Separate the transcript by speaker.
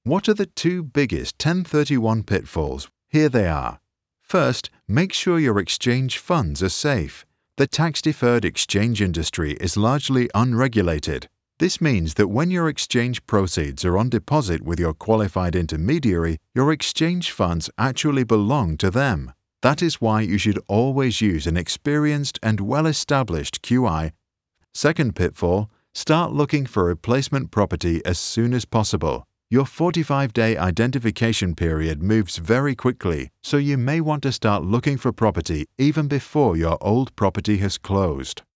Speaker 1: What are the two biggest 1031 pitfalls? Here they are. First, make sure your exchange funds are safe. The tax-deferred exchange industry is largely unregulated. This means that when your exchange proceeds are on deposit with your qualified intermediary, your exchange funds actually belong to them. That is why you should always use an experienced and well-established QI. Second pitfall, start looking for replacement property as soon as possible. Your 45-day identification period moves very quickly, so you may want to start looking for property even before your old property has closed.